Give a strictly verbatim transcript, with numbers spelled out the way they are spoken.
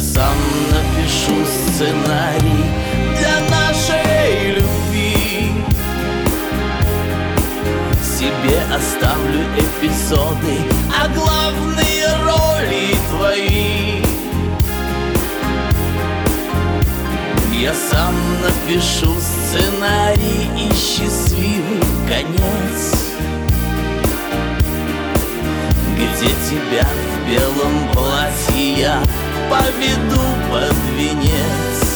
сам напишу сценарий для нашей любви. Себе оставлю эпизоды, а главные роли твои. Я сам напишу сценарий и счастливый конец, где тебя в белом платье я поведу под венец.